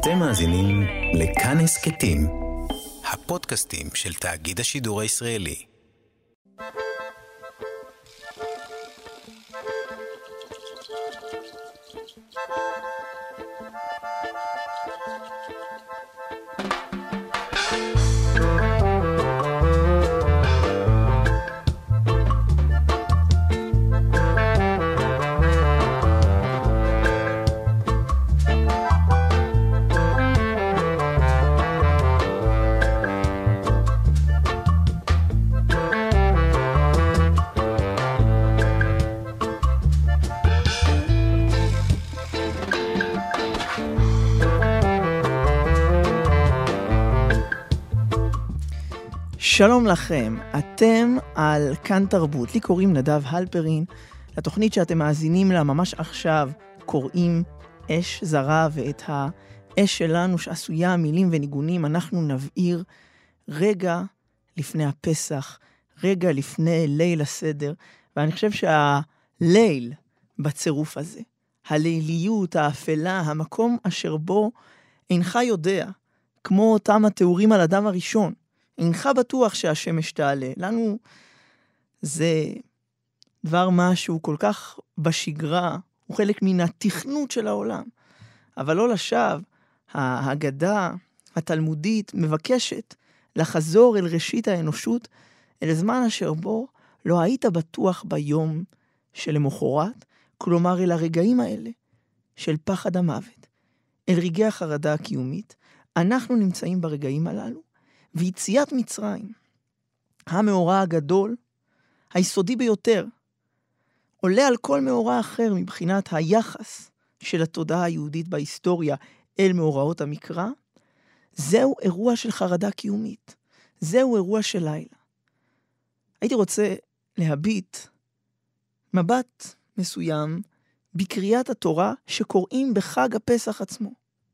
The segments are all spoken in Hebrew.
אתם מאזינים לכאן הסכתים, הפודקאסטים של תאגיד השידור הישראלי. שלום לכם, אתם על כאן תרבות. לי קוראים נדב הלפרין. לתוכנית שאתם מאזינים לה ממש עכשיו קוראים אש זרה, ואת האש שלנו שעשויה מילים וניגונים אנחנו נבעיר רגע לפני הפסח, רגע לפני ליל הסדר. ואני חושב שהליל בצירוף הזה, הליליות, האפלה, המקום אשר בו אינך יודע, כמו אותם התיאורים על אדם הראשון, אינך בטוח שהשמש תעלה. לנו זה דבר משהו כל כך בשגרה, הוא חלק מן התכנות של העולם. אבל לא לשווא, ההגדה התלמודית מבקשת לחזור אל ראשית האנושות, אל זמן אשר בו לא היית בטוח ביום שלמחרת, כלומר אל הרגעים האלה של פחד המוות, אל רגעי החרדה הקיומית. אנחנו נמצאים ברגעים הללו, ויציאת מצרים, המאורע הגדול, היסודי ביותר, עולה על כל מאורע אחר מבחינת היחס של התודעה היהודית בהיסטוריה אל מאורעות המקרא. זהו אירוע של חרדה קיומית, זהו אירוע של לילה. הייתי רוצה להביט מבט מסוים בקריאת התורה שקוראים בחג הפסח עצמו,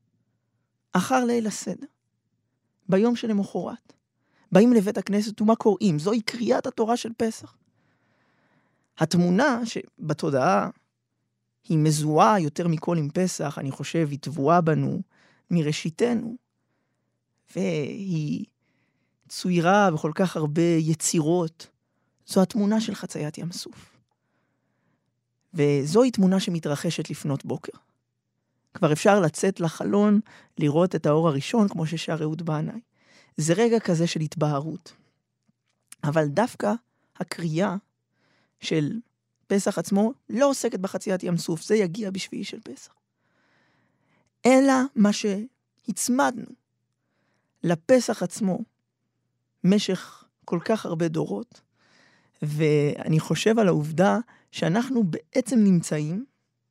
אחר ליל הסדר. ביום שלמחרת, באים לבית הכנסת ומה קוראים? זוהי קריאת התורה של פסח. התמונה שבתודעה היא מזוהה יותר מכל עם פסח, אני חושב, היא טבועה בנו מראשיתנו, והיא צוירה בכל כך הרבה יצירות. זו התמונה של חציית ים סוף. וזוהי תמונה שמתרחשת לפנות בוקר. כבר אפשר לצאת לחלון, לראות את האור הראשון, כמו ששר אהוד בעיניי. זה רגע כזה של התבהרות. אבל דווקא הקריאה של פסח עצמו לא עוסקת בחציית ים סוף, זה יגיע בשביעי של פסח. אלא מה שהצמדנו לפסח עצמו, משך כל כך הרבה דורות, ואני חושב על העובדה שאנחנו בעצם נמצאים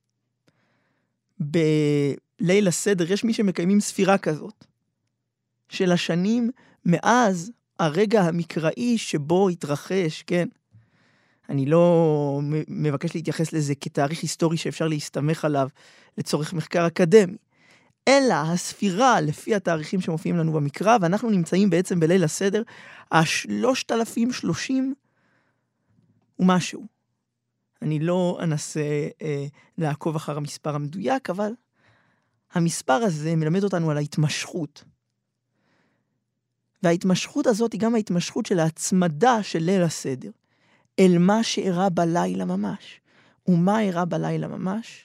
בליל הסדר. יש מי שמקיימים ספירה כזאת, של השנים מאז הרגע המקראי שבו התרחש, כן? אני לא מבקש להתייחס לזה כתאריך היסטורי שאפשר להסתמך עליו לצורך מחקר אקדמי, אלא הספירה לפי התאריכים שמופיעים לנו במקרא, ואנחנו נמצאים בעצם בליל הסדר, 3030 ומשהו. אני לא אנסה לעקוב אחר המספר המדויק, אבל המספר הזה מלמד אותנו על ההתמשכות. וההתמשכות הזאת היא גם ההתמשכות של ההצמדה של ליל הסדר, אל מה שאירע בלילה ממש. ומה אירע בלילה ממש?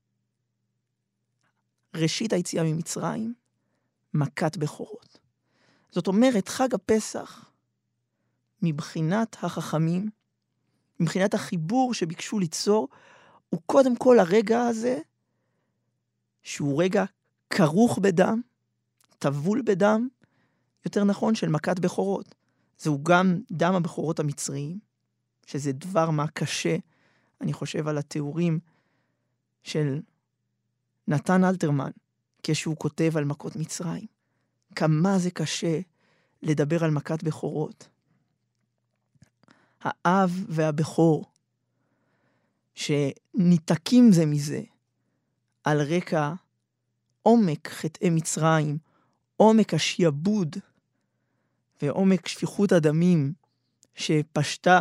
ראשית היציאה ממצרים, מכת בכורות. זאת אומרת, חג הפסח, מבחינת החכמים, מבחינת החיבור שביקשו ליצור, הוא קודם כל הרגע הזה, שהוא רגע כרוך בדם, טבול בדם, יותר נכון של מכת בכורות. זהו גם דם הבכורות המצריים, שזה דבר מה קשה, אני חושב על התיאורים של נתן אלתרמן, כשהוא כותב על מכות מצרים. כמה זה קשה לדבר על מכת בכורות. האב והבכור, שניתקים זה מזה, על רקע עומק חטאי מצרים, עומק השיעבוד, ועומק שפיכות הדמים שפשטה,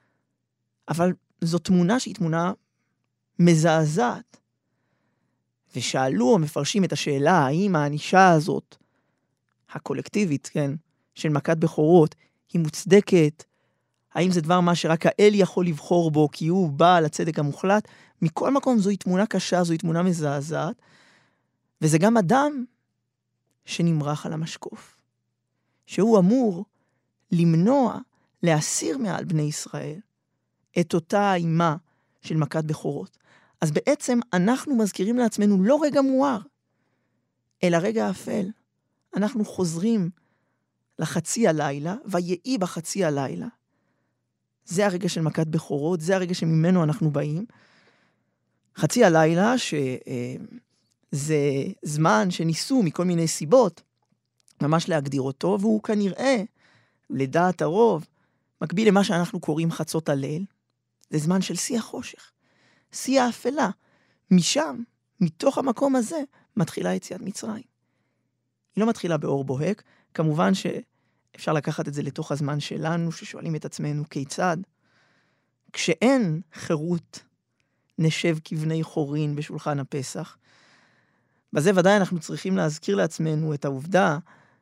אבל זו תמונה שהיא תמונה מזעזעת. ושאלו המפרשים את השאלה, האם הענישה הזאת, הקולקטיבית, כן, של מכת בכורות, היא מוצדקת? האם זה דבר מה שרק האל יכול לבחור בו, כי הוא בעל הצדק המוחלט? מכל מקום זוהי תמונה קשה, זוהי תמונה מזעזעת, וזה גם אדם שנמרח על המשקוף, שהוא אמור למנוע, להסיר מעל בני ישראל, את אותה האימה של מכת בכורות. אז בעצם אנחנו מזכירים לעצמנו לא רגע מואר, אלא רגע אפל. אנחנו חוזרים לחצי הלילה, ויהי בחצי הלילה. זה הרגע של מכת בכורות, זה הרגע שממנו אנחנו באים. חצי הלילה, שזה זמן שניסו מכל מיני סיבות, ממש להגדיר אותו, והוא כנראה, לדעת הרוב, מקביל למה שאנחנו קוראים חצות הליל. זה זמן של שיא החושך, שיא האפלה. משם, מתוך המקום הזה, מתחילה יציאת מצרים. היא לא מתחילה באור בוהק, כמובן שאפשר לקחת את זה לתוך הזמן שלנו, ששואלים את עצמנו כיצד. כשאין חירות, נשב כבני חורין בשולחן הפסח. בזה ודאי אנחנו צריכים להזכיר לעצמנו את העובדה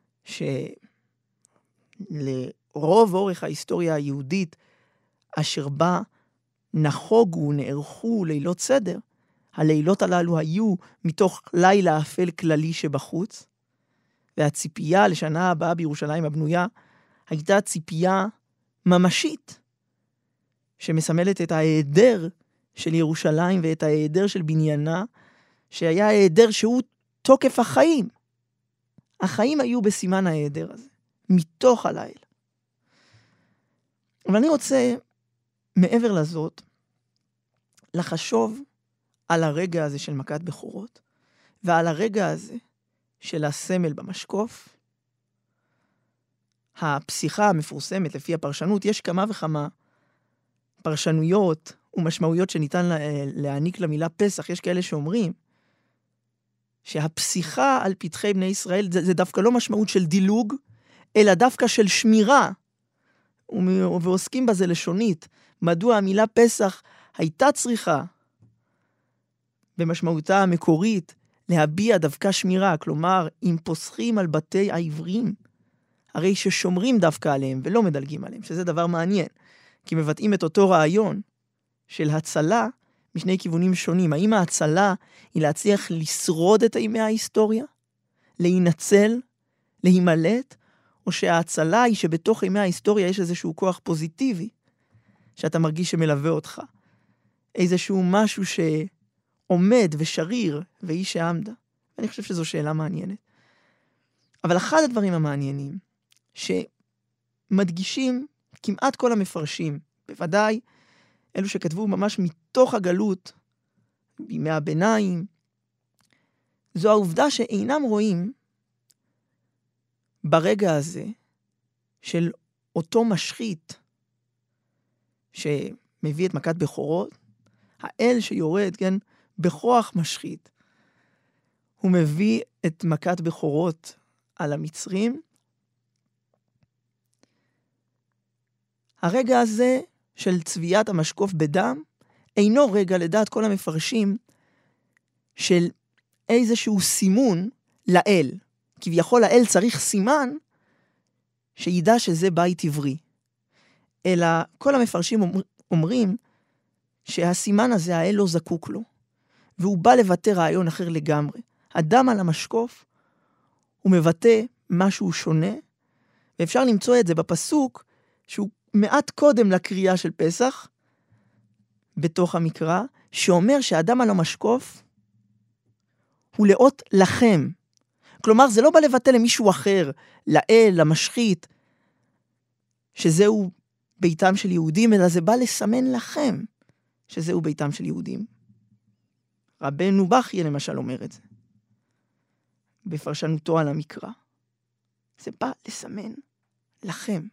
שלרוב אורך ההיסטוריה היהודית, אשר בה נחוגו, נערכו לילות סדר, הלילות הללו היו מתוך לילה אפל כללי שבחוץ, והציפייה לשנה הבאה בירושלים הבנויה הייתה ציפייה ממשית, שמסמלת את ההיעדר של ירושלים ואת ההיעדר של בניינה, שהיה ההיעדר שהוא תוקף החיים. החיים היו בסימן ההיעדר הזה, מתוך הלילה. אבל אני רוצה, מעבר לזאת, לחשוב על הרגע הזה של מכת בכורות, ועל הרגע הזה של הסמל במשקוף. הפסיכה המפורסמת לפי הפרשנות, יש כמה וכמה פרשנויות ומשמעויות שניתן להעניק למילה פסח. יש כאלה שאומרים שהפסיכה על פתחי בני ישראל זה דווקא לא משמעות של דילוג, אלא דווקא של שמירה, ועוסקים בזה לשונית. מדוע המילה פסח הייתה צריכה במשמעותה המקורית להביע דווקא שמירה, כלומר אם פוסחים על בתי העברים, הרי ששומרים דווקא עליהם ולא מדלגים עליהם, שזה דבר מעניין, כי מבטאים את אותו רעיון של הצלה משני כיוונים שונים. האם ההצלה היא להצליח לשרוד את ימי ההיסטוריה, להינצל, להימלט, או שההצלה היא שבתוך ימי ההיסטוריה יש איזשהו כוח פוזיטיבי, שאתה מרגיש שמלווה אותך, איזשהו משהו שעומד ושריר והיא שעמדה. אני חושב שזו שאלה מעניינת. אבל אחד הדברים המעניינים שמדגישים כמעט כל המפרשים, בוודאי אלו שכתבו ממש מתוך הגלות, בימי הביניים, זו העובדה שאינם רואים ברגע הזה של אותו משחית שמביא את מכת בכורות, האל שיורד, כן, בכוח משחית, הוא מביא את מכת בכורות על המצרים. הרגע הזה של צביעת המשקוף בדם, אינו רגע לדעת כל המפרשים של איזשהו סימון לאל. כביכול האל צריך סימן שידע שזה בית עברי. אלא כל המפרשים אומרים שהסימן הזה האל לא זקוק לו, והוא בא לבטא רעיון אחר לגמרי. הדם על המשקוף הוא מבטא משהו שונה, ואפשר למצוא את זה בפסוק שהוא מעט קודם לקריאה של פסח, בתוך המקרא, שאומר שהדם על המשקוף הוא לאות לכם. כלומר, זה לא בא לבטא למישהו אחר, לאל, למשחית, שזהו ביתם של יהודים, אלא זה בא לסמן לכם, שזהו ביתם של יהודים. רבנו בכיה למשל אומר את זה, בפרשנותו על המקרא. זה בא לסמן לכם.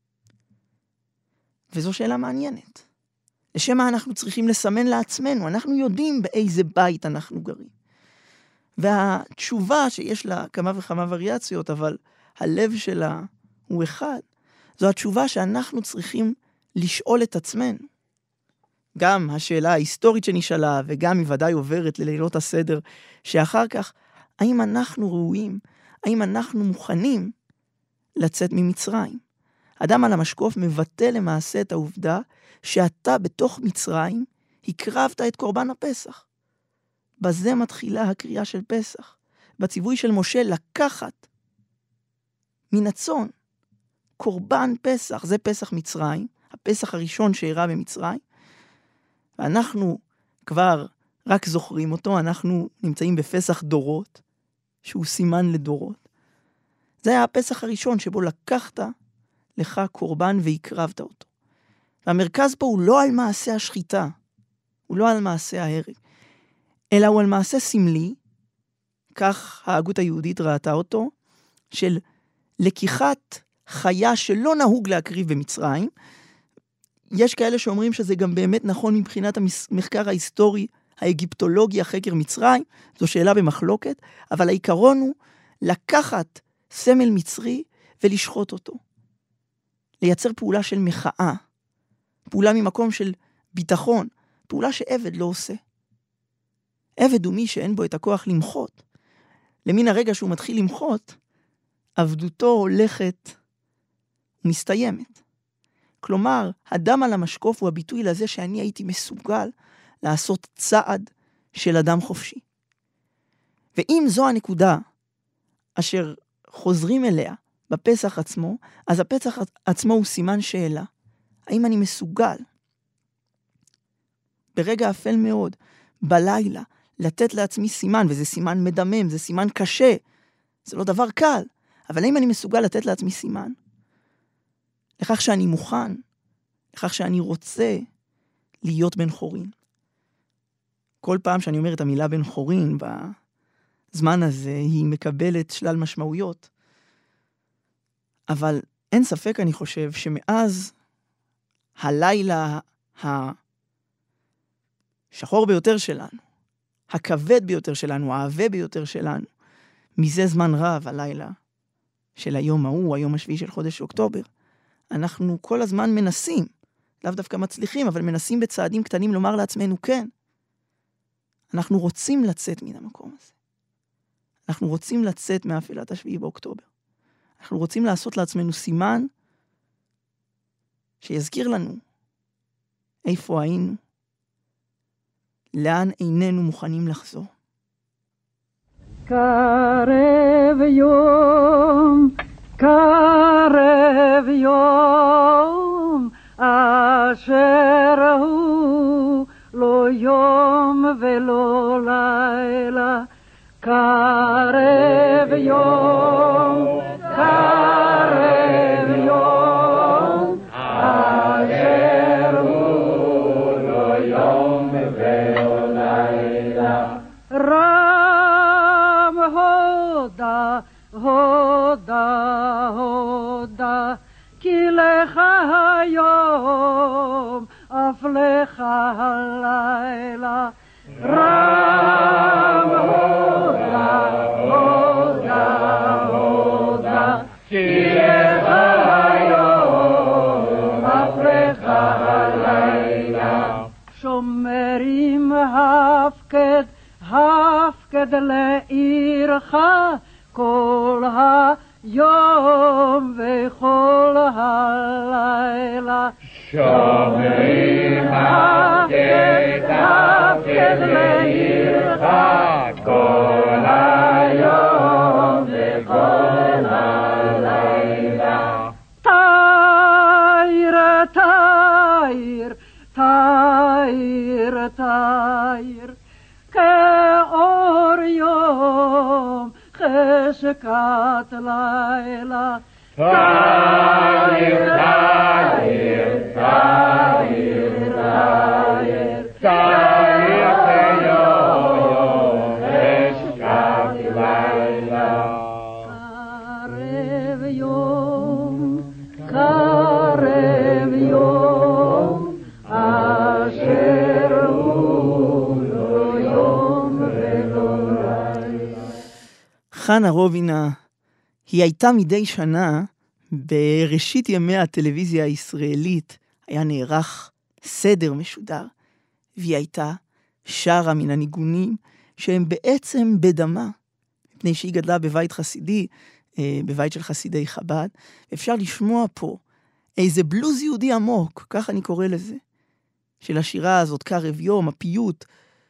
וזו שאלה מעניינת. לשם מה אנחנו צריכים לסמן לעצמנו? אנחנו יודעים באיזה בית אנחנו גרים. והתשובה שיש לה כמה וכמה וריאציות, אבל הלב שלה הוא אחד, זו התשובה שאנחנו צריכים לשאול את עצמנו. גם השאלה ההיסטורית שנשאלה, וגם היא ודאי עוברת ללילות הסדר, שאחר כך, האם אנחנו ראויים, האם אנחנו מוכנים לצאת ממצרים? אדם על המשקוף מבטא למעשה את העובדה שאתה בתוך מצרים הקרבת את קורבן הפסח. בזה מתחילה הקריאה של פסח. בציווי של משה לקחת מן הצאן קורבן פסח, זה פסח מצרים, הפסח הראשון שאירע במצרים, ואנחנו כבר רק זוכרים אותו, אנחנו נמצאים בפסח דורות, שהוא סימן לדורות. זה היה הפסח הראשון שבו לקחת לך קורבן והקרבת אותו. והמרכז פה הוא לא על מעשה השחיטה, הוא לא על מעשה ההרג, אלא הוא על מעשה סמלי, כך ההגות היהודית ראתה אותו, של לקיחת חיה שלא נהוג להקריב במצרים. יש כאלה שאומרים שזה גם באמת נכון מבחינת המחקר ההיסטורי, האגיפטולוגי, החקר מצרים, זו שאלה במחלוקת, אבל העיקרון הוא לקחת סמל מצרי ולשחוט אותו. לייצר פעולה של מחאה, פעולה ממקום של ביטחון, פעולה שעבד לא עושה. עבד הוא מי שאין בו את הכוח למחות. למין הרגע שהוא מתחיל למחות, עבדותו הולכת ומסתיימת. כלומר, הדם על המשקוף הוא הביטוי לזה שאני הייתי מסוגל לעשות צעד של אדם חופשי. ואם זו הנקודה אשר חוזרים אליה בפסח עצמו, אז הפסח עצמו הוא סימן שאלה. האם אני מסוגל ברגע אפל מאוד, בלילה, לתת לעצמי סימן, וזה סימן מדמם, זה סימן קשה, זה לא דבר קל, אבל האם אני מסוגל לתת לעצמי סימן? לכך שאני מוכן, לכך שאני רוצה להיות בן חורין. כל פעם שאני אומר את המילה בן חורין, בזמן הזה היא מקבלת שלל משמעויות. אבל אין ספק, אני חושב, שמאז הלילה השחור ביותר שלנו, הכבד ביותר שלנו, העבה ביותר שלנו, מזה זמן רב, הלילה של היום ההוא, היום השביעי של חודש אוקטובר, אנחנו כל הזמן מנסים, לאו דווקא מצליחים, אבל מנסים בצעדים קטנים לומר לעצמנו, כן, אנחנו רוצים לצאת מן המקום הזה. אנחנו רוצים לצאת מאפלת השביעי באוקטובר. אנחנו רוצים לעשות לעצמנו סימן שיזכיר לנו איפה היינו, לאן איננו מוכנים לחזור. קרב יום, קרב יום, אשר הוא לא יום ולא לילה. קרב יום, קרב יום, אשר הוא לא יום ולא לילה. רם הודה, הודה, הודה, כי לך היום, אף לך הלילה. רם הודה, הודה, הודה, כי לך היום, אף לך הלילה. שומרים הפקד, הפקד לעירך, כל היום וכל הלילה. שומרים הפקד, הפקד לעירך, כל היום וכל הלילה. תאיר, תאיר, תאיר, תאיר, כאור יום, חשכת לילה. תאיר, תאיר, תאיר, תאיר, תאיר כיום, חשכת לילה. קרב יום, קרב יום, אשר הוא לא יום ולא לילה. חנה רובינה, היא הייתה מדי שנה, בראשית ימי הטלוויזיה הישראלית, היה נערך סדר משודר והיא הייתה שרה מן הניגונים שהם בעצם בדמה, מפני שהיא גדלה בבית חסידי, בבית של חסידי חב"ד. אפשר לשמוע פה איזה בלוז יהודי עמוק, כך אני קורא לזה, של השירה הזאת, קרב יום, הפיוט,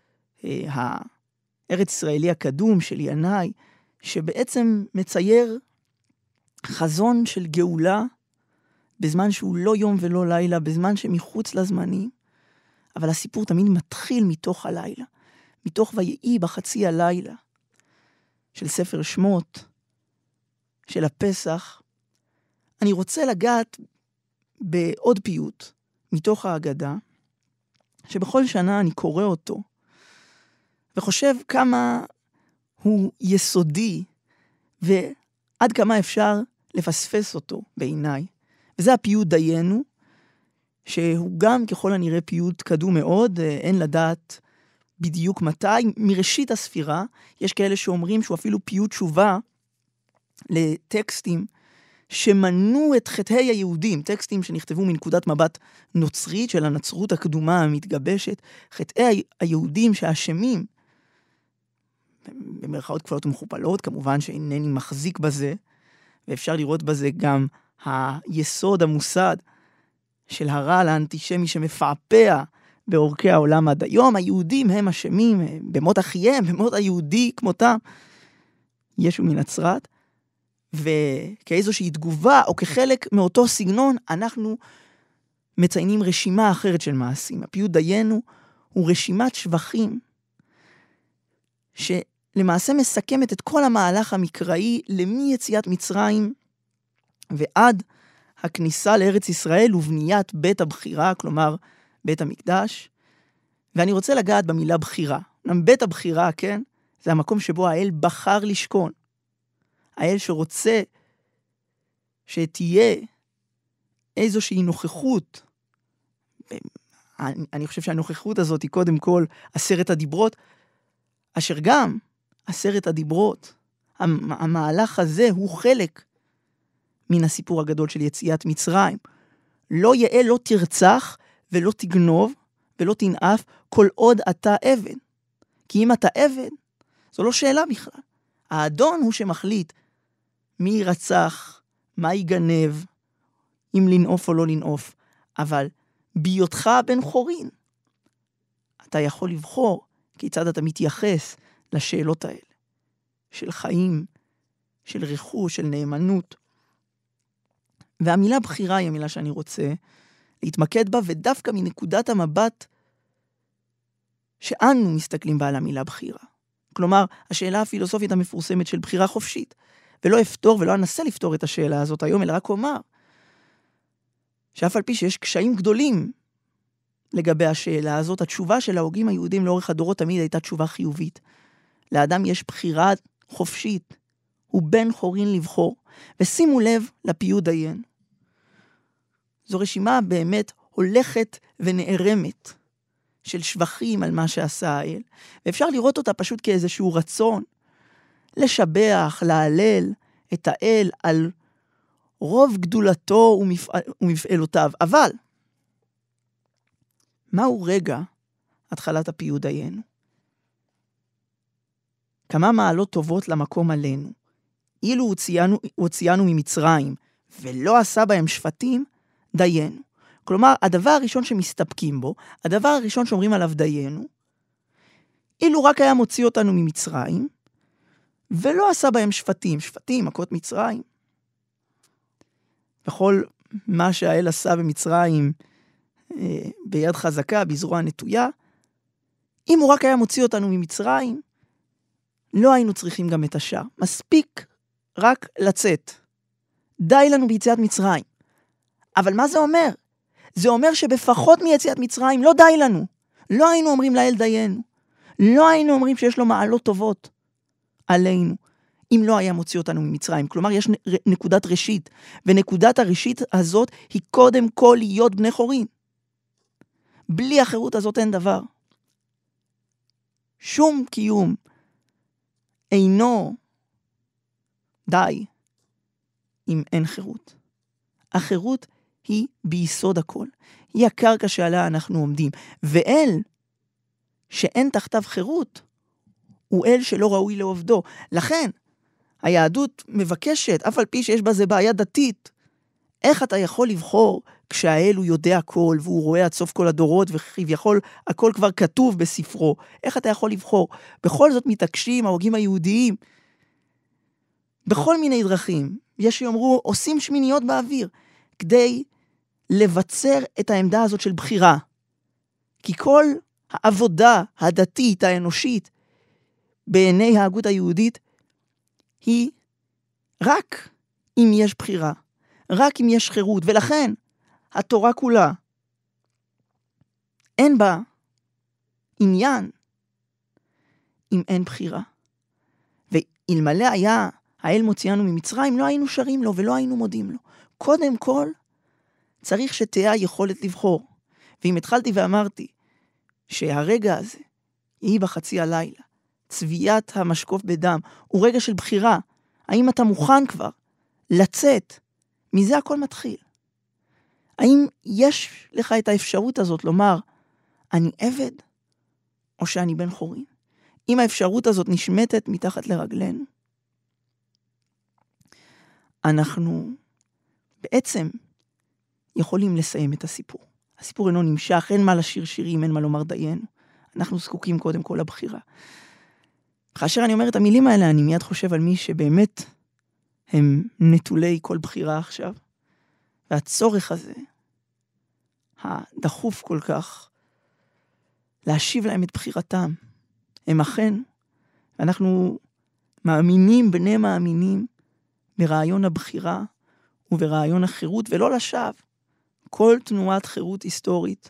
הארץ ישראלי הקדום של ינאי, שבעצם מצייר חזון של גאולה, בזמן שהוא לא יום ולא לילה, בזמן שמחוץ לזמנים, אבל הסיפור תמיד מתחיל מתוך הלילה, מתוך ויהי בחצי הלילה, של ספר שמות, של הפסח. אני רוצה לגעת בעוד פיוט, מתוך ההגדה, שבכל שנה אני קורא אותו, וחושב כמה הוא יסודי, ועד כמה אפשר לפספס אותו בעיניי. וזה הפיוט דיינו, שהוא גם ככל הנראה פיוט קדום מאוד, אין לדעת בדיוק מתי. מראשית הספירה, יש כאלה שאומרים שהוא אפילו פיוט תשובה לטקסטים שמנו את חטאי היהודים, טקסטים שנכתבו מנקודת מבט נוצרית של הנצרות הקדומה המתגבשת, חטאי היהודים שאשמים, במרכאות כפולות ומכופלות, כמובן שאינני מחזיק בזה, ואפשר לראות בזה גם היסוד המוסד של הרעל האנטישמי שמפעפע באורכי העולם עד היום. היהודים הם אשמים במות אחיהם, במות היהודי כמותם, ישו מנצרת, וכאיזושהי תגובה או כחלק מאותו סגנון אנחנו מציינים רשימה אחרת של מעשים. הפיוט דיינו הוא רשימת שבחים שלמעשה מסכמת את כל המהלך המקראי מיציאת מצרים ועד הכניסה לארץ ישראל ובניית בית הבחירה, כלומר בית המקדש. ואני רוצה לגעת במילה בחירה. בית הבחירה, כן, זה המקום שבו האל בחר לשכון. האל שרוצה שתהיה איזושהי נוכחות. אני חושב שהנוכחות הזאת היא קודם כל 10 הדיברות, אשר גם 10 הדיברות, המהלך הזה הוא חלק מן הסיפור הגדול של יציאת מצרים. לא יאה, לא תרצח ולא תגנוב ולא תנאף כל עוד אתה עבד. כי אם אתה עבד, זו לא שאלה בכלל. האדון הוא שמחליט מי ירצח, מה יגנב, אם לנאוף או לא לנאוף. אבל בהיותך בן חורין, אתה יכול לבחור כיצד אתה מתייחס לשאלות האלה, של חיים, של רכוש, של נאמנות. והמילה בחירה היא המילה שאני רוצה להתמקד בה, ודווקא מנקודת המבט שאנו מסתכלים בה על המילה בחירה. כלומר, השאלה הפילוסופית המפורסמת של בחירה חופשית. ולא אפתור ולא אנסה לפתור את השאלה הזאת היום, אלא רק אומר שאף על פי שיש קשיים גדולים לגבי השאלה הזאת, התשובה של ההוגים היהודים לאורך הדורות תמיד הייתה תשובה חיובית. לאדם יש בחירה חופשית, הוא בן חורין לבחור. ושימו לב לפיוט דיין. זו רשימה באמת הולכת ונערמת של שבחים על מה שעשה האל. ואפשר לראות אותה פשוט כאיזשהו רצון לשבח, להלל את האל על רוב גדולתו ומפעלותיו. אבל מהו רגע התחלת הפיוט דיינו? כמה מעלות טובות למקום עלינו. אילו הוציאנו ממצרים ולא עשה בהם שפטים, דיינו. כלומר, הדבר הראשון שמסתפקים בו, הדבר הראשון שאומרים עליו דיינו, אילו רק היה מוציא אותנו ממצרים, ולא עשה בהם שפטים, שפטים, מכות מצרים. וכל מה שהאל עשה במצרים, ביד חזקה, בזרוע נטויה, אם הוא רק היה מוציא אותנו ממצרים, לא היינו צריכים גם את השאר. מספיק רק לצאת. די לנו ביציאת מצרים. אבל מה זה אומר? זה אומר שבפחות מיציאת מצרים לא די לנו. לא היינו אומרים לאל דיינו. לא היינו אומרים שיש לו מעלות טובות עלינו, אם לא היה מוציא אותנו ממצרים. כלומר, יש נקודת ראשית, ונקודת הראשית הזאת היא קודם כל להיות בני חורין. בלי החירות הזאת אין דבר. שום קיום אינו די אם אין חירות. החירות היא ביסוד הכל. היא הקרקע שעליה אנחנו עומדים. ואל שאין תחתיו חירות, הוא אל שלא ראוי לעובדו. לכן, היהדות מבקשת, אף על פי שיש בזה בעיה דתית, איך אתה יכול לבחור כשהאל הוא יודע הכל, והוא רואה עד סוף כל הדורות, וכביכול הכל כבר כתוב בספרו. איך אתה יכול לבחור? בכל זאת מתעקשים ההוגים היהודיים, בכל מיני דרכים. יש שיאמרו, עושים שמיניות באוויר, כדי לבצר את העמדה הזאת של בחירה. כי כל העבודה הדתית, האנושית, בעיני ההגות היהודית, היא רק אם יש בחירה, רק אם יש חירות, ולכן התורה כולה, אין בה עניין אם אין בחירה. ואלמלא היה האל מוציאנו ממצרים, לא היינו שרים לו ולא היינו מודים לו. קודם כל, צריך שתהיה יכולת לבחור. ואם התחלתי ואמרתי שהרגע הזה יהי בחצי הלילה, צביעת המשקוף בדם, הוא רגע של בחירה. האם אתה מוכן כבר לצאת? מזה הכל מתחיל. האם יש לך את האפשרות הזאת לומר, אני עבד או שאני בן חורין? אם האפשרות הזאת נשמטת מתחת לרגלינו, אנחנו בעצם יכולים לסיים את הסיפור. הסיפור אינו נמשך, אין מה לשיר שירים, אין מה לומר דיינו. אנחנו זקוקים קודם כל לבחירה. כאשר אני אומר את המילים האלה, אני מיד חושב על מי שבאמת הם נטולי כל בחירה עכשיו. והצורך הזה, הדחוף כל כך, להשיב להם את בחירתם. הם אכן, אנחנו מאמינים, בני מאמינים, ברעיון הבחירה וברעיון החירות, ולא לשווא. כל תנועת חירות היסטורית,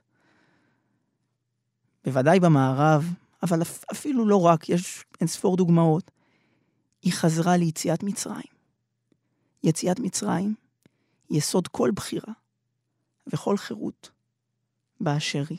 בוודאי במערב, אבל אפילו לא רק, יש אין ספור דוגמאות, היא חזרה ליציאת מצרים. יציאת מצרים, יסוד כל בחירה וכל חירות באשר היא.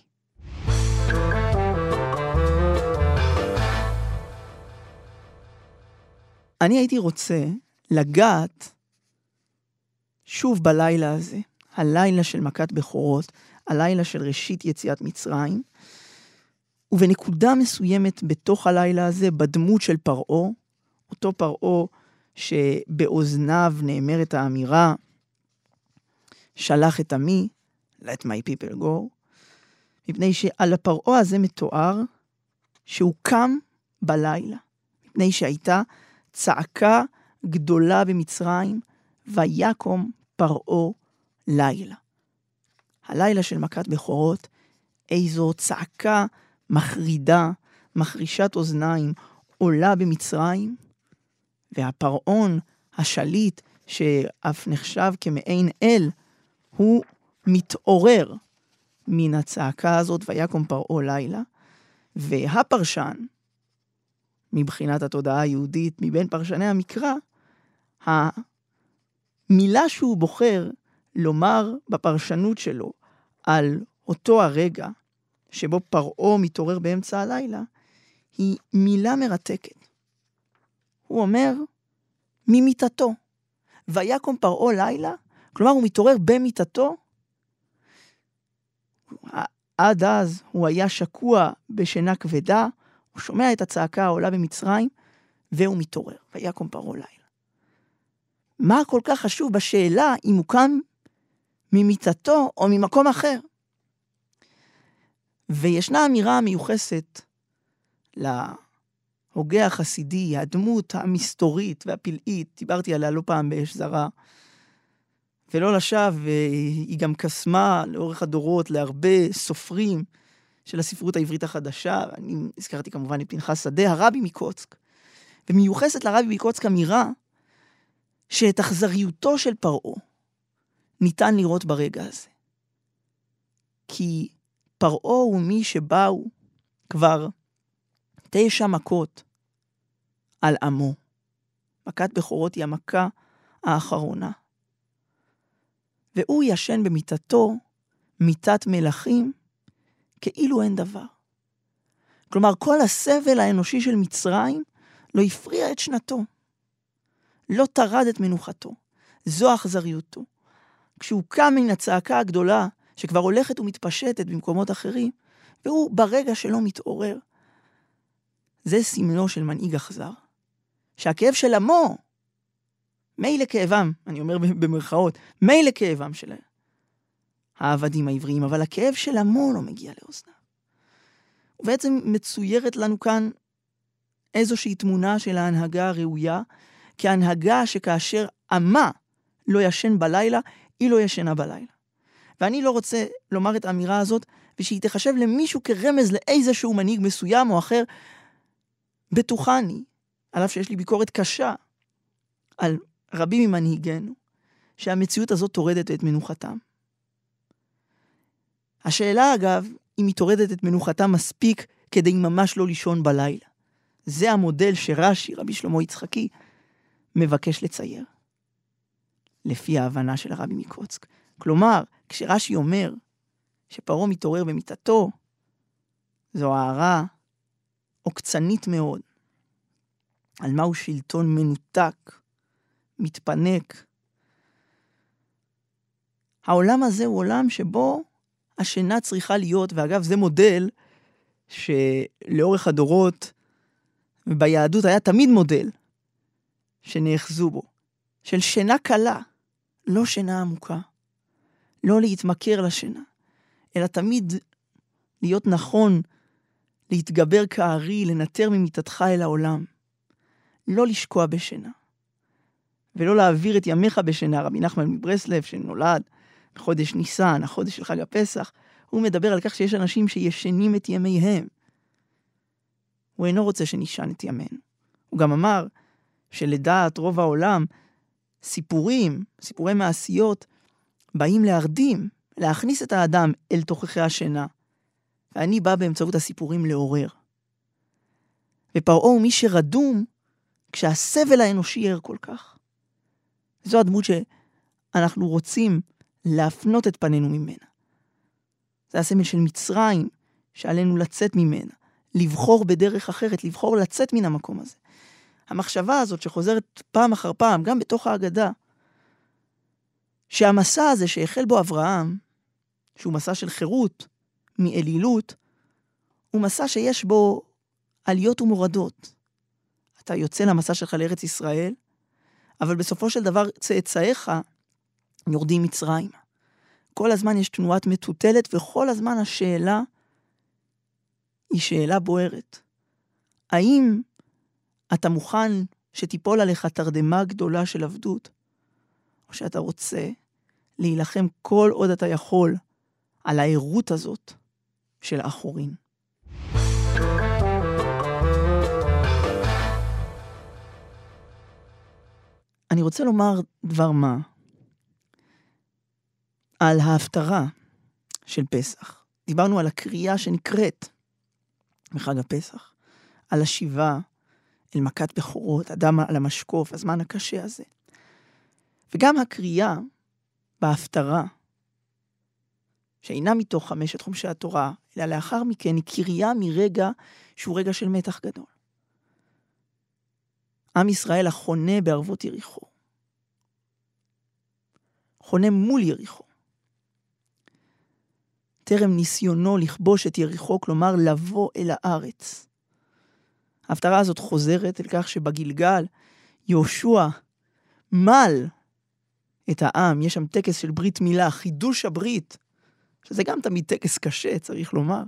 אני הייתי רוצה לגעת שוב בלילה הזה, הלילה של מכת בכורות, הלילה של ראשית יציאת מצרים, ובנקודה מסוימת בתוך הלילה הזה, בדמות של פרעה, אותו פרעה שבאוזניו נאמרת האמירה, שלח את עמי, let my people go, מפני שעל הפרעה הזה מתואר שהוא קם בלילה, מפני שהייתה צעקה גדולה במצרים, ויקום פרעה לילה. הלילה של מכת בכורות, איזו צעקה מחרידה, מחרישת אוזניים, עולה במצרים, והפרעון, השליט, שאף נחשב כמעין אל, הוא מתעורר מן הצעקה הזאת, ויקום פרעה לילה, והפרשן, מבחינת התודעה היהודית, מבין פרשני המקרא, המילה שהוא בוחר לומר בפרשנות שלו על אותו הרגע שבו פרעה מתעורר באמצע הלילה, היא מילה מרתקת. הוא אומר, ממיטתו. ויקום פרעה לילה, כלומר הוא מתעורר במיטתו, עד אז הוא היה שקוע בשינה כבדה, הוא שומע את הצעקה העולה במצרים, והוא מתעורר, ויקום פרעה לילה. מה כל כך חשוב בשאלה אם הוא קם ממיטתו או ממקום אחר? וישנה אמירה מיוחסת להוגה החסידי, הדמות המסתורית והפלאית, דיברתי עליה לא פעם באש זרה, ולא לשווא, היא גם קסמה לאורך הדורות להרבה סופרים של הספרות העברית החדשה, אני הזכרתי כמובן את פנחס שדה, הרבי מקוצק, ומיוחסת לרבי מקוצק אמירה, שאת אכזריותו של פרעה ניתן לראות ברגע הזה. כי פרעה הוא מי שבאו כבר 9 מכות על עמו. מכת בכורות היא המכה האחרונה. והוא ישן במיטתו, מיטת מלכים, כאילו אין דבר. כלומר, כל הסבל האנושי של מצרים לא הפריע את שנתו. לא תרד את מנוחתו. זו אכזריותו. כשהוא קם מן הצעקה הגדולה, שכבר הולכת ומתפשטת במקומות אחרים, והוא ברגע שלא מתעורר. זה סמלו של מנהיג אכזר. שהכאב של עמו, מילא כאבם, אני אומר במרכאות, מילא כאבם של העבדים העבריים, אבל הכאב של עמו לא מגיע לאוזניו. ובעצם מצוירת לנו כאן איזושהי תמונה של ההנהגה הראויה, כהנהגה שכאשר עמה לא ישן בלילה, היא לא ישנה בלילה. ואני לא רוצה לומר את האמירה הזאת, ושהיא תחשב למישהו כרמז לאיזשהו מנהיג מסוים או אחר, בטוחני, על אף שיש לי ביקורת קשה, על רבים ממנהיגנו, שהמציאות הזאת תורדת את מנוחתם. השאלה אגב, אם היא תורדת את מנוחתם מספיק כדי ממש לא לישון בלילה. זה המודל שרש"י, רבי שלמה יצחקי, מבקש לצייר. לפי ההבנה של הרבי מקוצק. כלומר, כשרש"י אומר שפרעה מתעורר במיטתו, זו הערה עוקצנית מאוד. על מהו שלטון מנותק, מתפנק. העולם הזה הוא עולם שבו השינה צריכה להיות, ואגב זה מודל שלאורך הדורות וביהדות היה תמיד מודל שנאחזו בו, של שינה קלה, לא שינה עמוקה, לא להתמכר לשינה, אלא תמיד להיות נכון, להתגבר כארי, לנטר ממיטתך אל העולם, לא לשקוע בשינה, ולא להעביר את ימיך בשינה. רבי נחמן מברסלב שנולד בחודש ניסן, החודש של חג הפסח, הוא מדבר על כך שיש אנשים שישנים את ימיהם. הוא אינו רוצה שנישן את ימינו. הוא גם אמר שלדעת רוב העולם, סיפורי מעשיות, באים להרדים, להכניס את האדם אל תוככי השינה. ואני בא באמצעות הסיפורים לעורר. ופרעה הוא מי שרדום כשהסבל האנושי ער כל כך. זו הדמות שאנחנו רוצים להפנות את פנינו ממנה. זה הסמל של מצרים שעלינו לצאת ממנה, לבחור בדרך אחרת, לבחור לצאת מן המקום הזה. המחשבה הזאת שחוזרת פעם אחר פעם, גם בתוך ההגדה, שהמסע הזה שהחל בו אברהם, שהוא מסע של חירות, מאלילות, הוא מסע שיש בו עליות ומורדות. אתה יוצא למסע שלך לארץ ישראל, אבל בסופו של דבר צאצאיך יורדים מצרים. כל הזמן יש תנועת מטוטלת, וכל הזמן השאלה היא שאלה בוערת. האם אתה מוכן שתיפול עליך תרדמה גדולה של עבדות, או שאתה רוצה להילחם כל עוד אתה יכול על העירות הזאת של האחורין? אני רוצה לומר דבר מה על ההפטרה של פסח. דיברנו על הקריאה שנקראת בחג הפסח, על השיבה אל מכת בכורות, אדם על המשקוף, הזמן הקשה הזה. וגם הקריאה בהפטרה, שאינה מתוך 5 חומשי התורה, אלא לאחר מכן היא קריאה מרגע שהוא רגע של מתח גדול. עם ישראל החונה בערבות יריחו. חונה מול יריחו. טרם ניסיונו לכבוש את יריחו, כלומר לבוא אל הארץ. ההפטרה הזאת חוזרת אל כך שבגלגל יהושע מל את העם. יש שם טקס של ברית מילה, חידוש הברית, שזה גם תמיד טקס קשה, צריך לומר.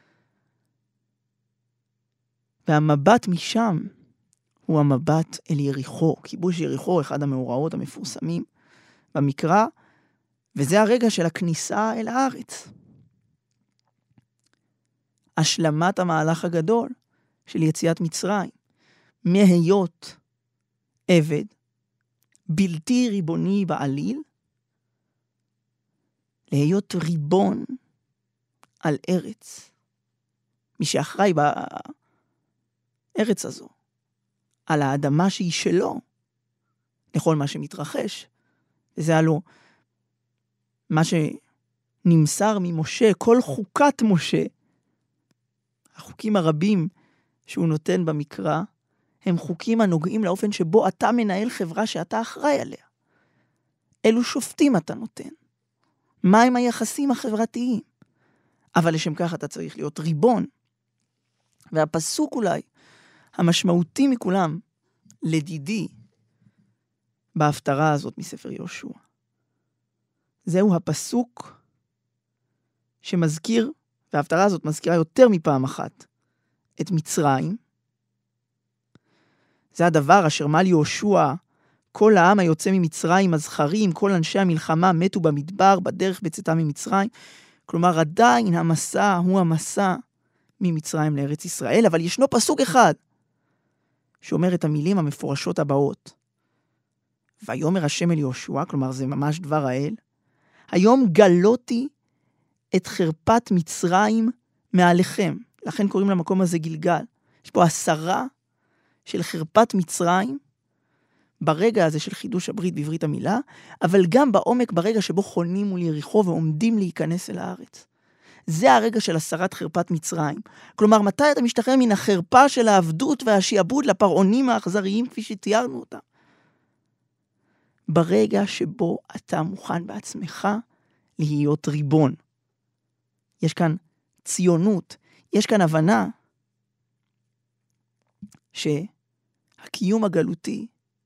והמבט משם הוא המבט אל יריחו. כיבוש יריחו, אחד המאורעות המפורסמים במקרא, וזה הרגע של הכניסה אל הארץ. השלמת המהלך הגדול של יציאת מצרים, מהיות עבד, בלתי ריבוני בעליל, להיות ריבון על ארץ. מי שאחראי בארץ הזו, על האדמה שהיא שלו, לכל מה שמתרחש. וזה הלא מה שנמסר ממשה, כל חוקת משה, החוקים הרבים שהוא נותן במקרא, הם חוקים הנוגעים לאופן שבו אתה מנהל חברה שאתה אחראי עליה. אילו שופטים אתה נותן? מהם היחסים החברתיים? אבל לשם כך אתה צריך להיות ריבון. והפסוק אולי, המשמעותי מכולם, לדידי, בהפטרה הזאת מספר יהושע. זהו הפסוק שמזכיר, וההפטרה הזאת מזכירה יותר מפעם אחת, את מצרים. זה הדבר אשר מל יהושע, כל העם היוצא ממצרים, הזכרים, כל אנשי המלחמה מתו במדבר, בדרך בצאתם ממצרים. כלומר, עדיין המסע הוא המסע ממצרים לארץ ישראל, אבל ישנו פסוק אחד, שאומר את המילים המפורשות הבאות. ויאמר השם אל יהושע, כלומר זה ממש דבר האל, היום גלותי את חרפת מצרים מעליכם. לכן קוראים למקום הזה גלגל. יש פה הסרה של חרפת מצרים, ברגע הזה של חידוש הברית בברית המילה, אבל גם בעומק ברגע שבו חונים מול יריחו ועומדים להיכנס אל הארץ. זה הרגע של הסרת חרפת מצרים. כלומר, מתי אתה משתחרר מן החרפה של העבדות והשיעבוד לפרעונים האכזריים כפי שתיארנו אותם? ברגע שבו אתה מוכן בעצמך להיות ריבון. יש כאן ציונות, יש כאן הבנה שהקיום הגלותי,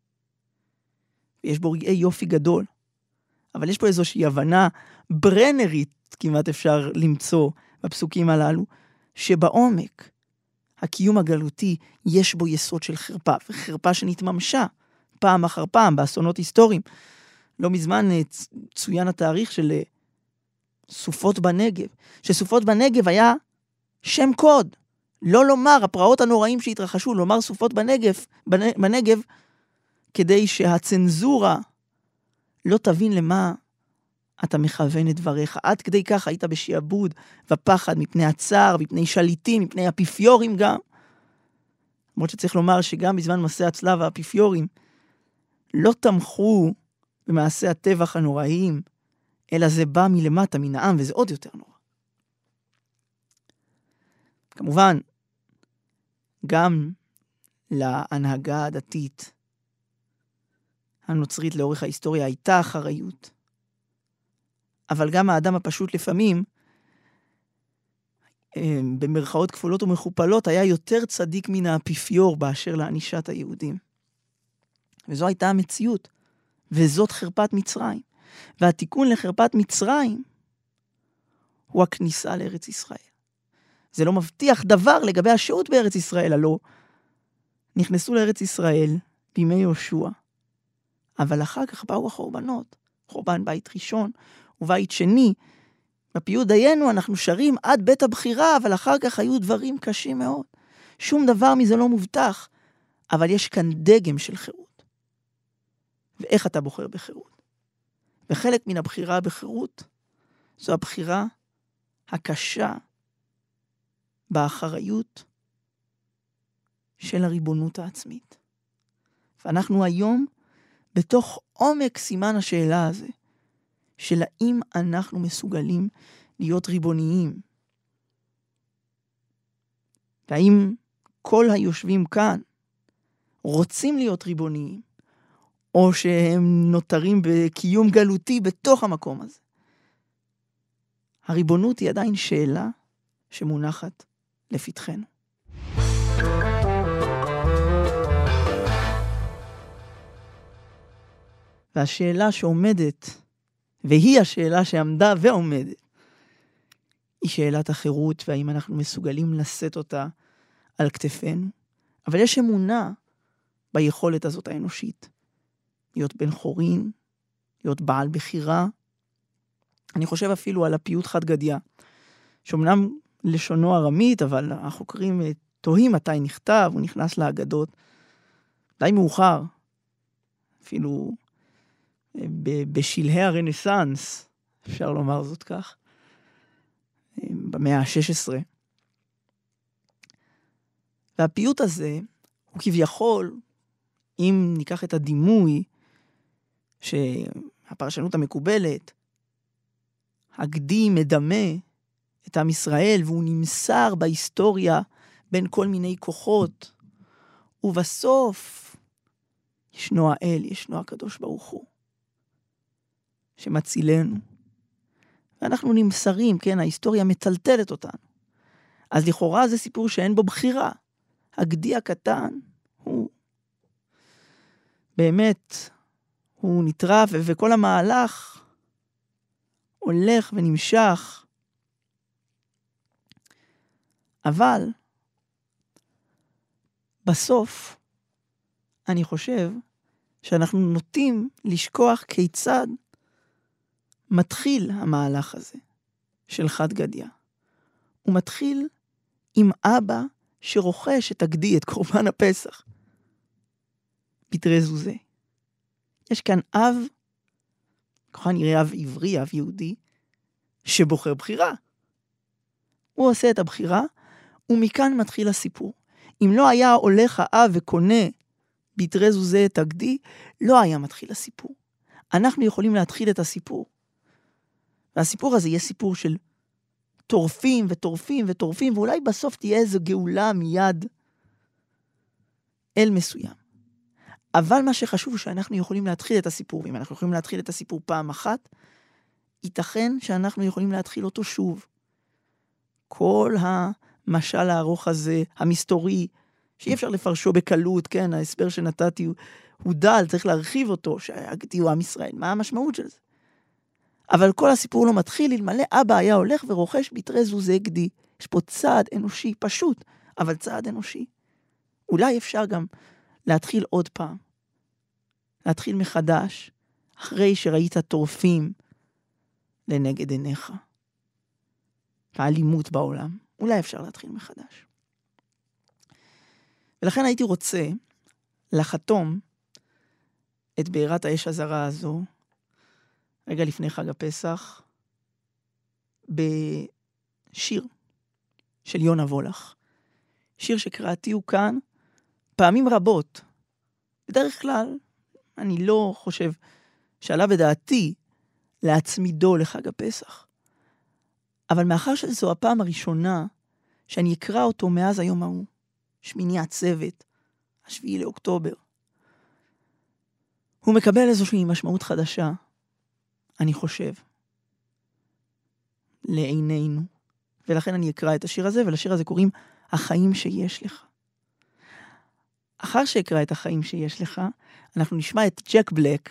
יש בו רגעי יופי גדול, אבל יש פה איזושהי הבנה ברנרית, כמעט אפשר למצוא בפסוקים הללו, שבעומק הקיום הגלותי יש בו יסוד של חרפה, וחרפה שנתממשה פעם אחר פעם באסונות היסטוריים. לא מזמן צוין התאריך של סופות בנגב, שסופות בנגב היה שם קוד, לא לומר הפרעות הנוראים שהתרחשו, לומר סופות בנגב, כדי שהצנזורה לא תבין למה אתה מכוון את דבריך. עד כדי כך היית בשיעבוד ופחד מפני הצער, מפני שליטים, מפני אפיפיורים גם. למרות שצריך לומר שגם בזמן מסע הצלב האפיפיורים לא תמכו במעשי הטבח הנוראיים, אלא זה בא מלמטה, מן העם, וזה עוד יותר נורא. כמובן, גם להנהגה הדתית הנוצרית לאורך ההיסטוריה הייתה אחריות. אבל גם האדם הפשוט לפעמים, במרכאות כפולות ומכופלות, היה יותר צדיק מן האפיפיור באשר לענישת היהודים. וזו הייתה המציאות. וזאת חרפת מצרים. והתיקון לחרפת מצרים הוא הכניסה לארץ ישראל. זה לא מבטיח דבר לגבי השהות בארץ ישראל, הלא נכנסו לארץ ישראל בימי יהושע. אבל אחר כך באו החורבנות, חורבן בית ראשון ובית שני. בפיוט דיינו אנחנו שרים עד בית הבחירה, אבל אחר כך היו דברים קשים מאוד. שום דבר מזה לא מובטח, אבל יש כאן דגם של חירות. ואיך אתה בוחר בחירות? וחלק מן הבחירה בחירות, זו הבחירה הקשה באחריות של הריבונות העצמית. ואנחנו היום בתוך עומק סימן השאלה הזה, של האם אנחנו מסוגלים להיות ריבוניים. והאם כל היושבים כאן רוצים להיות ריבוניים, או שהם נותרים בקיום גלותי בתוך המקום הזה. הריבונות היא עדיין שאלה שמונחת לפתחנו. והשאלה שעומדת, והיא השאלה שעמדה ועומדת, היא שאלת החירות, והאם אנחנו מסוגלים לשאת אותה על כתפינו. אבל יש אמונה ביכולת הזאת האנושית. להיות בן חורין, להיות בעל בחירה. אני חושב אפילו על הפיוט חד גדיה, שאומנם לשונו ארמית, אבל החוקרים תוהים מתי נכתב, הוא נכנס לאגדות די מאוחר, אפילו בשלהי הרנסנס, אפשר לומר זאת כך, במאה ה-16. והפיוט הזה הוא כביכול, אם ניקח את הדימוי שהפרשנות המקובלת, הגדי מדמה את עם ישראל, והוא נמסר בהיסטוריה בין כל מיני כוחות, ובסוף ישנו האל, ישנו הקדוש ברוך הוא, שמצילנו. ואנחנו נמסרים, כן, ההיסטוריה מטלטלת אותנו. אז לכאורה זה סיפור שאין בו בחירה. הגדי הקטן הוא באמת, הוא נטרף, וכל המהלך הולך ונמשך. אבל בסוף אני חושב שאנחנו נוטים לשכוח כיצד מתחיל המהלך הזה של חד גדיה. הוא מתחיל עם אבא שרוכש את הגדי, את קורבן הפסח, בתרי זוזה. יש כאן אב, ככה נראה אב עברי, אב יהודי, שבוחר בחירה. הוא עושה את הבחירה, ומכאן מתחיל הסיפור. אם לא היה הולך האב וקונה בתרי זוזה את הגדי, לא היה מתחיל הסיפור. אנחנו יכולים להתחיל את הסיפור. והסיפור הזה יהיה סיפור של טורפים וטורפים וטורפים, ואולי בסוף תהיה איזו גאולה מיד אל מסוים. אבל מה שחשוב הוא שאנחנו יכולים להתחיל את הסיפור, ואם אנחנו יכולים להתחיל את הסיפור פעם אחת, ייתכן שאנחנו יכולים להתחיל אותו שוב. כל המשל הארוך הזה, המסתורי, שאי אפשר לפרשו בקלות, כן, ההסבר שנתתי הוא דל, צריך להרחיב אותו, שהגדי הוא עם ישראל, מה המשמעות של זה? אבל כל הסיפור לא מתחיל, אלמלא אבא היה הולך ורוכש בתרי זוזה גדי. יש פה צעד אנושי, פשוט, אבל צעד אנושי. אולי אפשר גם להתחיל עוד פעם. להתחיל מחדש, אחרי שראית טורפים לנגד עיניך. האלימות בעולם. אולי אפשר להתחיל מחדש. ולכן הייתי רוצה לחתום את בעירת האש הזרה הזו, רגע לפני חג הפסח, בשיר של יונה וולך. שיר שקראתיהו כאן פעמים רבות. בדרך כלל, אני לא חושב שעלה בדעתי להצמידו לחג הפסח. אבל מאחר שזו הפעם הראשונה שאני אקרא אותו מאז היום ההוא, שמיני עצבת, 7 לאוקטובר, הוא מקבל איזושהי משמעות חדשה, אני חושב, לעינינו. ולכן אני אקרא את השיר הזה, ולשיר הזה קוראים החיים שיש לך. אחר שאקרא את החיים שיש לך, אנחנו נשמע את ג'ק בלק,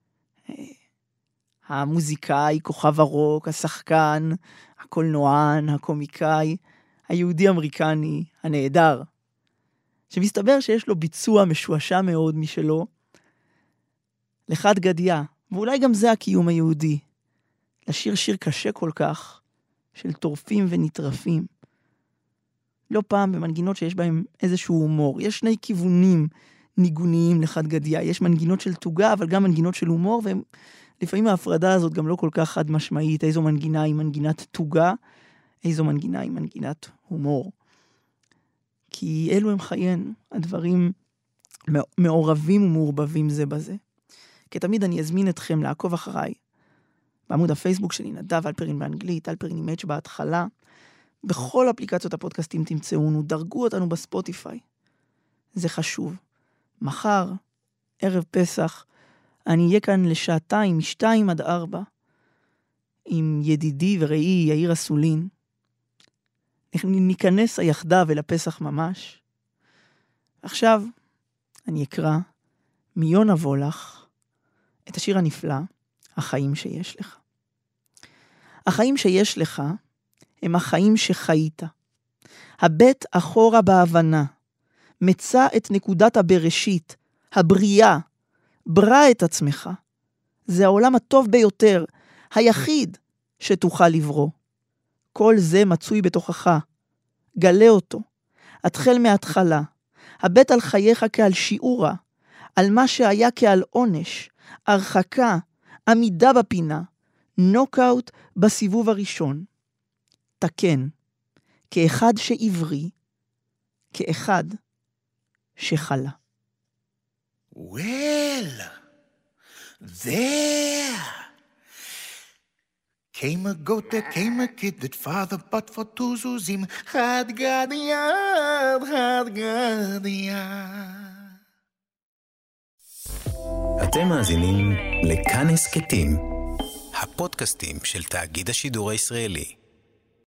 המוזיקאי, כוכב הרוק, השחקן, הקולנוען, הקומיקאי, היהודי-אמריקני, הנהדר, שמסתבר שיש לו ביצוע משועשע מאוד משלו, לחד גדיה, ואולי גם זה הקיום היהודי, לשיר שיר קשה כל כך, של טורפים ונטרפים, לא פעם במנגינות שיש בהם איזשהו הומור. יש שני כיוונים ניגוניים לחד גדיה, יש מנגינות של תוגה, אבל גם מנגינות של הומור, ולפעמים ההפרדה הזאת גם לא כל כך חד משמעית, איזו מנגינה היא מנגינת תוגה, איזו מנגינה היא מנגינת הומור. כי אלו הם חיינו, הדברים מעורבים ומעורבבים זה בזה. כתמיד אני אזמין אתכם לעקוב אחריי, בעמוד הפייסבוק שלי, נדב הלפרין באנגלית, הלפרין עם H בהתחלה, בכל אפליקציות הפודקאסטים תמצאונו, דרגו אותנו בספוטיפיי. זה חשוב. מחר, ערב פסח, אני אהיה כאן לשעתיים, 2 עד 4, עם ידידי ורעי יאיר אסולין. ניכנס היחדיו אל הפסח ממש. עכשיו, אני אקרא מיונה וולך את השיר הנפלא, החיים שיש לך. החיים שיש לך הם החיים שחיית. הבט אחורה בהבנה, מצא את נקודת הבראשית, הבריאה, ברא את עצמך. זה העולם הטוב ביותר, היחיד שתוכל לברוא. כל זה מצוי בתוכך. גלה אותו. התחל מההתחלה. הבט על חייך כעל שיעורה, על מה שהיה כעל עונש, הרחקה, עמידה בפינה, נוקאוט בסיבוב הראשון. תקן, כאחד שעברי, כאחד שחלה. Well, there came a goat, there came a kid that father but for 2 zuzim had gadia. אתם מאזינים לכאן הסכתים, הפודקאסטים של תאגיד השידור הישראלי.